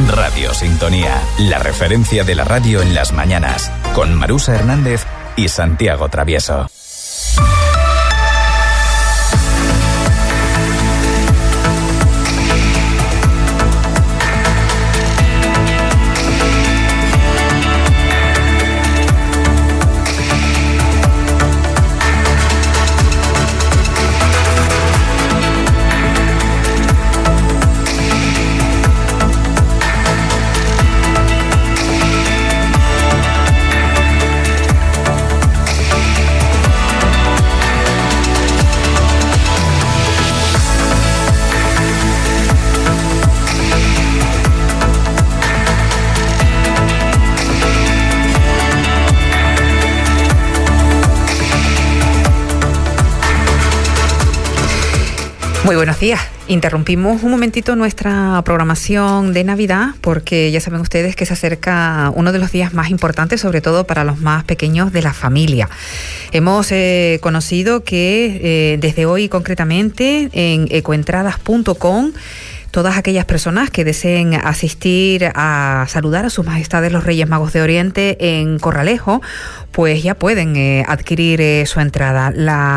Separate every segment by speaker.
Speaker 1: Radio Sintonía, la referencia de la radio en las mañanas, con Marusa Hernández y Santiago Travieso.
Speaker 2: Muy buenos días. Interrumpimos un momentito nuestra programación de Navidad porque ya saben ustedes que se acerca uno de los días más importantes, sobre todo para los más pequeños de la familia. Hemos conocido que desde hoy concretamente en ecoentradas.com todas aquellas personas que deseen asistir a saludar a sus majestades los Reyes Magos de Oriente en Corralejo, pues ya pueden adquirir su entrada.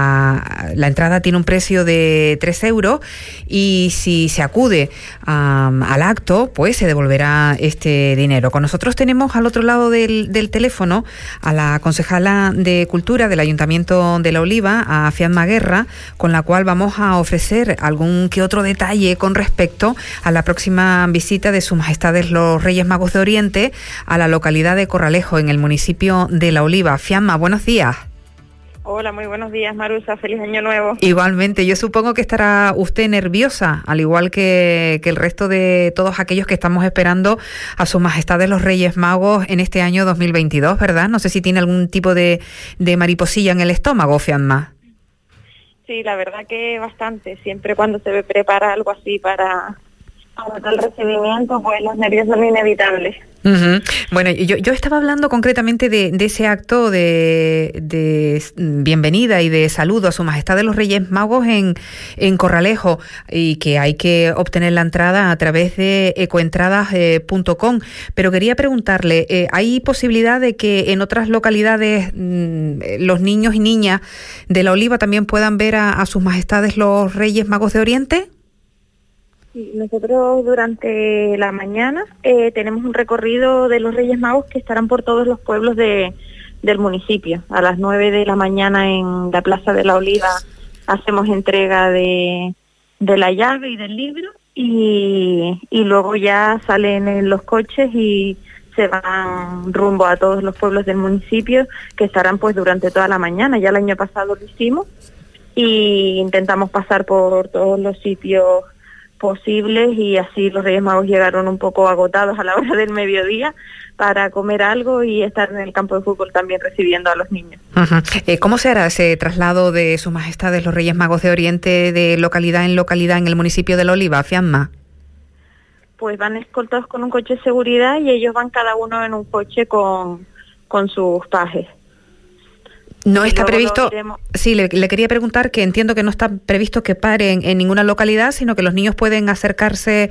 Speaker 2: La entrada tiene un precio de 3 euros y si se acude al acto, pues se devolverá este dinero. Con nosotros tenemos al otro lado del teléfono a la concejala de Cultura del Ayuntamiento de La Oliva, a Fiamma Guerra, con la cual vamos a ofrecer algún que otro detalle con respecto a la próxima visita de sus majestades los Reyes Magos de Oriente a la localidad de Corralejo, en el municipio de La Oliva. Fiamma, buenos días.
Speaker 3: Hola, muy buenos días, Marusa. Feliz año nuevo.
Speaker 2: Igualmente, yo supongo que estará usted nerviosa, al igual que el resto de todos aquellos que estamos esperando a sus majestades los Reyes Magos en este año 2022, ¿verdad? No sé si tiene algún tipo de mariposilla en el estómago, Fiamma.
Speaker 3: Sí, la verdad que bastante. Siempre cuando se prepara algo así para el recibimiento, pues los nervios son inevitables.
Speaker 2: Uh-huh. Bueno, yo estaba hablando concretamente de ese acto de bienvenida y de saludo a su majestad de los Reyes Magos en Corralejo, y que hay que obtener la entrada a través de ecoentradas.com. Pero quería preguntarle, ¿hay posibilidad de que en otras localidades los niños y niñas de La Oliva también puedan ver a sus majestades los Reyes Magos de Oriente?
Speaker 3: Nosotros durante la mañana tenemos un recorrido de los Reyes Magos que estarán por todos los pueblos del municipio. A las 9 de la mañana en la Plaza de La Oliva hacemos entrega de la llave y del libro y luego ya salen en los coches y se van rumbo a todos los pueblos del municipio, que estarán pues durante toda la mañana. Ya el año pasado lo hicimos y intentamos pasar por todos los sitios posibles, y así los Reyes Magos llegaron un poco agotados a la hora del mediodía para comer algo y estar en el campo de fútbol también recibiendo a los niños. Uh-huh.
Speaker 2: ¿Cómo se hará ese traslado de sus majestades los Reyes Magos de Oriente de localidad en el municipio de La Oliva, Fiamma?
Speaker 3: Pues van escoltados con un coche de seguridad y ellos van cada uno en un coche con sus pajes.
Speaker 2: No está previsto. Sí, le quería preguntar, que entiendo que no está previsto que paren en ninguna localidad, sino que los niños pueden acercarse,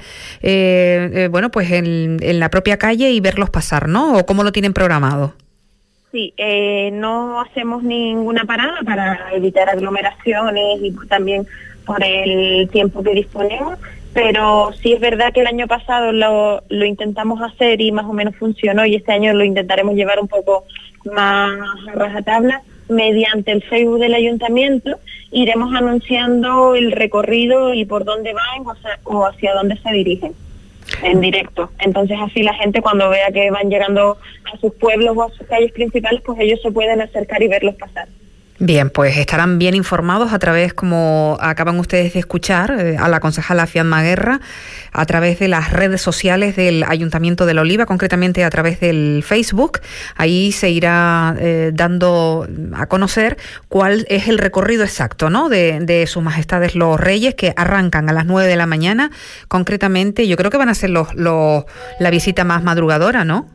Speaker 2: pues en la propia calle y verlos pasar, ¿no? ¿O cómo lo tienen programado?
Speaker 3: Sí, no hacemos ninguna parada para evitar aglomeraciones y también por el tiempo que disponemos, pero sí es verdad que el año pasado lo intentamos hacer y más o menos funcionó, y este año lo intentaremos llevar un poco más a rajatabla. Mediante el Facebook del ayuntamiento iremos anunciando el recorrido y por dónde van o hacia dónde se dirigen en directo. Entonces así la gente, cuando vea que van llegando a sus pueblos o a sus calles principales, pues ellos se pueden acercar y verlos pasar.
Speaker 2: Bien, pues estarán bien informados a través, como acaban ustedes de escuchar, a la concejala Fiamma Guerra, a través de las redes sociales del Ayuntamiento de La Oliva, concretamente a través del Facebook. Ahí se irá dando a conocer cuál es el recorrido exacto, ¿no?, de sus majestades los Reyes, que arrancan a las 9 de la mañana. Concretamente, yo creo que van a ser la visita más madrugadora, ¿no?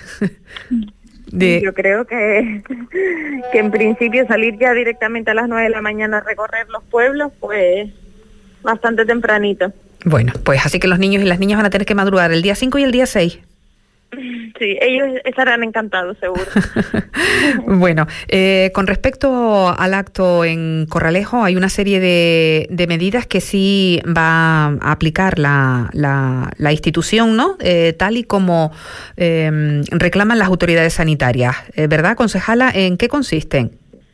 Speaker 3: Yo creo que en principio salir ya directamente a las 9 de la mañana a recorrer los pueblos, pues bastante tempranito.
Speaker 2: Bueno, pues así que los niños y las niñas van a tener que madrugar el día 5 y el día 6.
Speaker 3: Sí, ellos estarán encantados, seguro.
Speaker 2: Bueno, con respecto al acto en Corralejo, hay una serie de medidas que sí va a aplicar la institución, ¿no? Tal y como reclaman las autoridades sanitarias, ¿verdad, concejala? ¿En qué consisten?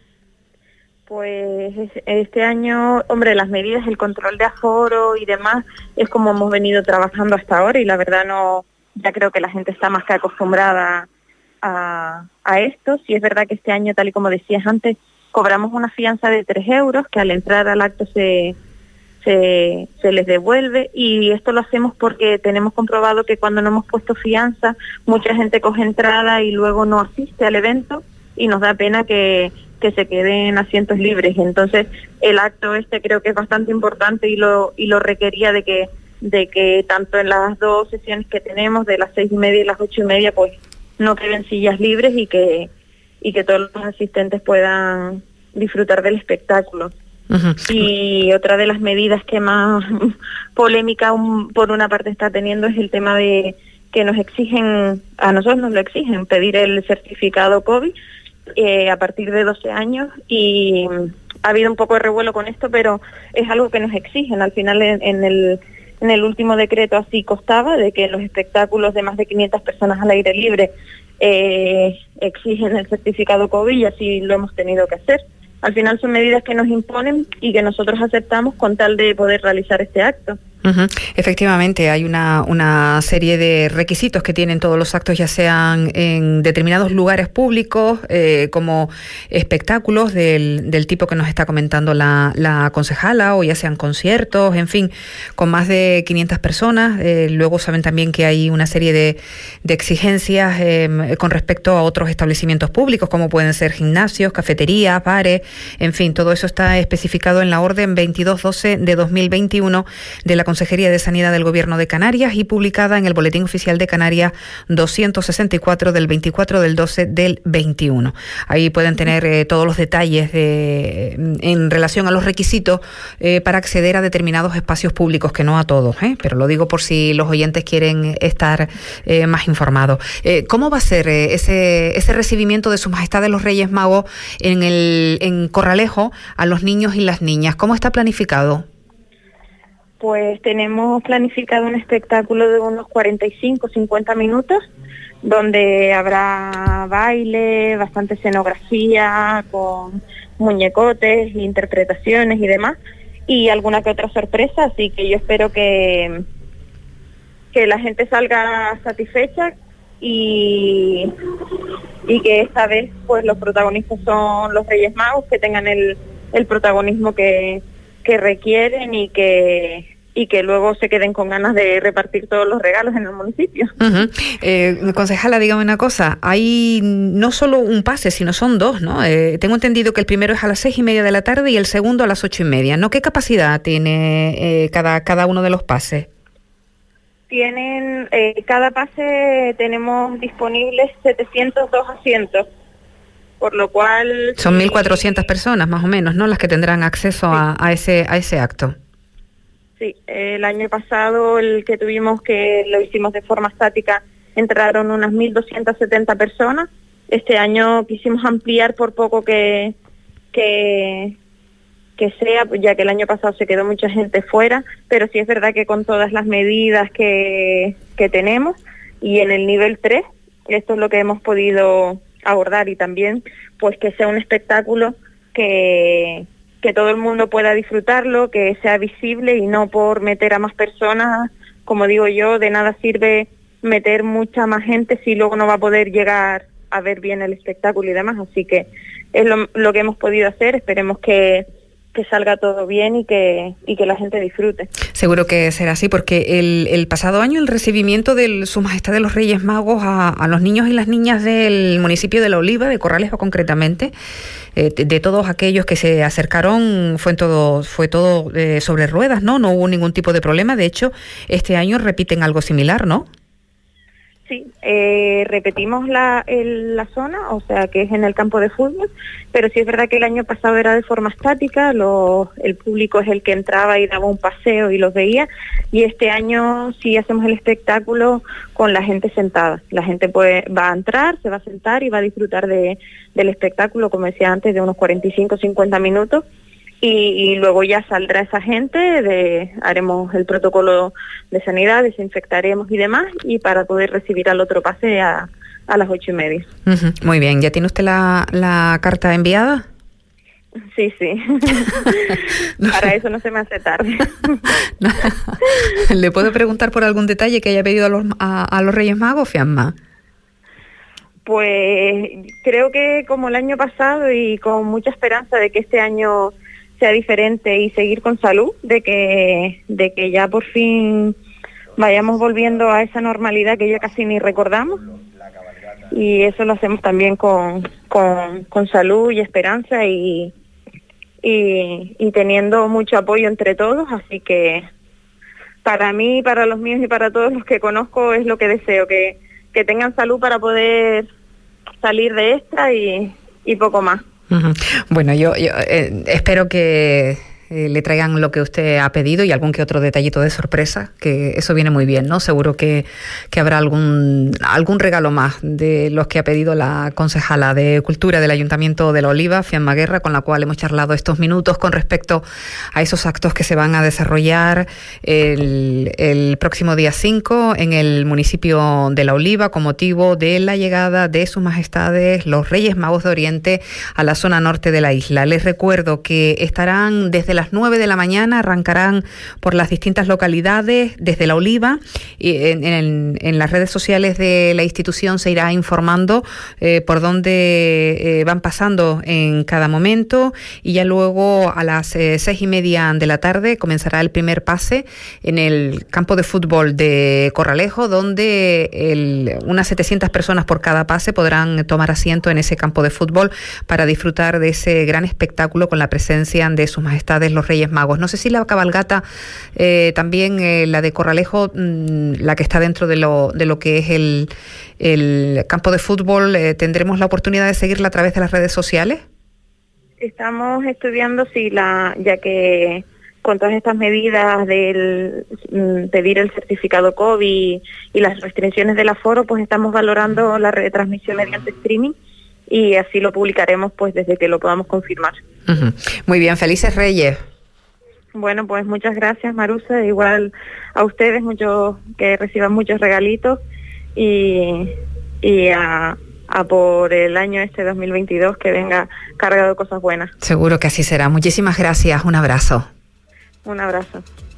Speaker 3: Pues este año, hombre, las medidas, el control de aforo y demás, es como hemos venido trabajando hasta ahora y la verdad ya creo que la gente está más que acostumbrada a esto. Sí es verdad que este año, tal y como decías antes, cobramos una fianza de 3 euros que al entrar al acto se les devuelve, y esto lo hacemos porque tenemos comprobado que cuando no hemos puesto fianza, mucha gente coge entrada y luego no asiste al evento y nos da pena que se queden asientos libres. Entonces el acto creo que es bastante importante y lo requería de que tanto en las 2 sesiones que tenemos, de las 6:30 y las 8:30, pues no queden sillas libres y que todos los asistentes puedan disfrutar del espectáculo. Uh-huh. Y otra de las medidas que más polémica por una parte está teniendo es el tema de que a nosotros nos lo exigen, pedir el certificado COVID a partir de 12 años, y ha habido un poco de revuelo con esto, pero es algo que nos exigen. Al final en el último decreto así constaba de que los espectáculos de más de 500 personas al aire libre exigen el certificado COVID, y así lo hemos tenido que hacer. Al final son medidas que nos imponen y que nosotros aceptamos con tal de poder realizar este acto.
Speaker 2: Uh-huh. Efectivamente, hay una serie de requisitos que tienen todos los actos, ya sean en determinados lugares públicos, como espectáculos del tipo que nos está comentando la concejala, o ya sean conciertos, en fin, con más de 500 personas. Luego saben también que hay una serie de exigencias con respecto a otros establecimientos públicos, como pueden ser gimnasios, cafeterías, bares, en fin, todo eso está especificado en la orden 2212 de 2021 de la Consejería de Sanidad del Gobierno de Canarias y publicada en el Boletín Oficial de Canarias 264 del 24 del 12 del 21. Ahí pueden tener todos los detalles en relación a los requisitos para acceder a determinados espacios públicos, que no a todos, pero lo digo por si los oyentes quieren estar más informados. ¿Cómo va a ser ese recibimiento de Su Majestad de los Reyes Magos en Corralejo a los niños y las niñas? ¿Cómo está planificado?
Speaker 3: Pues tenemos planificado un espectáculo de unos 45-50 minutos, donde habrá baile, bastante escenografía, con muñecotes, interpretaciones y demás, y alguna que otra sorpresa, así que yo espero que la gente salga satisfecha y que esta vez pues los protagonistas son los Reyes Magos, que tengan el protagonismo que requieren y que luego se queden con ganas de repartir todos los regalos en el municipio.
Speaker 2: Uh-huh. Concejala, dígame una cosa, hay no solo un pase, sino son 2, ¿no? Tengo entendido que el primero es a las 6:30 de la tarde y el segundo a las 8:30, ¿no? ¿Qué capacidad tiene cada uno de los pases?
Speaker 3: Tienen, cada pase tenemos disponibles 702 asientos, por lo cual...
Speaker 2: Son 1.400 personas más o menos, ¿no?, las que tendrán acceso a ese acto.
Speaker 3: Sí, el año pasado, el que tuvimos, que lo hicimos de forma estática, entraron unas 1.270 personas. Este año quisimos ampliar por poco que sea, ya que el año pasado se quedó mucha gente fuera, pero sí es verdad que con todas las medidas que tenemos, y en el nivel 3, esto es lo que hemos podido abordar, y también pues que sea un espectáculo que todo el mundo pueda disfrutarlo, que sea visible, y no por meter a más personas. Como digo yo, de nada sirve meter mucha más gente si luego no va a poder llegar a ver bien el espectáculo y demás. Así que es lo que hemos podido hacer. Esperemos que salga todo bien y que la gente disfrute.
Speaker 2: Seguro que será así, porque el pasado año el recibimiento de Su Majestad de los Reyes Magos a los niños y las niñas del municipio de La Oliva, de Corralejo concretamente, de todos aquellos que se acercaron, fue todo sobre ruedas, ¿no? No hubo ningún tipo de problema. De hecho, este año repiten algo similar, ¿no?
Speaker 3: Sí, repetimos la zona, o sea que es en el campo de fútbol, pero sí es verdad que el año pasado era de forma estática, el público es el que entraba y daba un paseo y los veía, y este año sí hacemos el espectáculo con la gente sentada. La gente va a entrar, se va a sentar y va a disfrutar del espectáculo, como decía antes, de unos 45-50 minutos. Y luego ya saldrá esa gente, haremos el protocolo de sanidad, desinfectaremos y demás, y para poder recibir al otro pase a las 8:30.
Speaker 2: Uh-huh. Muy bien, ¿ya tiene usted la carta enviada?
Speaker 3: Sí. Para eso no se me hace tarde.
Speaker 2: ¿Le puedo preguntar por algún detalle que haya pedido a los Reyes Magos, Fiamma?
Speaker 3: Pues creo que como el año pasado y con mucha esperanza de que este año sea diferente y seguir con salud, de que ya por fin vayamos volviendo a esa normalidad que ya casi ni recordamos, y eso lo hacemos también con salud y esperanza y teniendo mucho apoyo entre todos, así que para mí, para los míos y para todos los que conozco es lo que deseo, que tengan salud para poder salir de esta y poco más.
Speaker 2: Uh-huh. Bueno, yo espero que le traigan lo que usted ha pedido y algún que otro detallito de sorpresa, que eso viene muy bien, ¿no? Seguro que habrá algún regalo más de los que ha pedido la concejala de Cultura del Ayuntamiento de La Oliva, Fiamma Guerra, con la cual hemos charlado estos minutos con respecto a esos actos que se van a desarrollar el próximo día 5 en el municipio de La Oliva con motivo de la llegada de sus majestades los Reyes Magos de Oriente a la zona norte de la isla. Les recuerdo que estarán desde las 9 de la mañana, arrancarán por las distintas localidades desde La Oliva, y en las redes sociales de la institución se irá informando por dónde van pasando en cada momento, y ya luego a las 6:30 de la tarde comenzará el primer pase en el campo de fútbol de Corralejo, donde unas 700 personas por cada pase podrán tomar asiento en ese campo de fútbol para disfrutar de ese gran espectáculo con la presencia de sus majestades los Reyes Magos. No sé si la cabalgata, también la de Corralejo, la que está dentro de lo que es el campo de fútbol, ¿tendremos la oportunidad de seguirla a través de las redes sociales?
Speaker 3: Estamos estudiando ya que con todas estas medidas del pedir el certificado COVID y las restricciones del aforo, pues estamos valorando la retransmisión mediante streaming, y así lo publicaremos pues desde que lo podamos confirmar.
Speaker 2: Uh-huh. Muy bien, felices Reyes.
Speaker 3: Bueno, pues muchas gracias, Marusa, igual a ustedes, que reciban muchos regalitos y a por el año 2022 que venga cargado de cosas buenas.
Speaker 2: Seguro que así será. Muchísimas gracias, un abrazo.
Speaker 3: Un abrazo.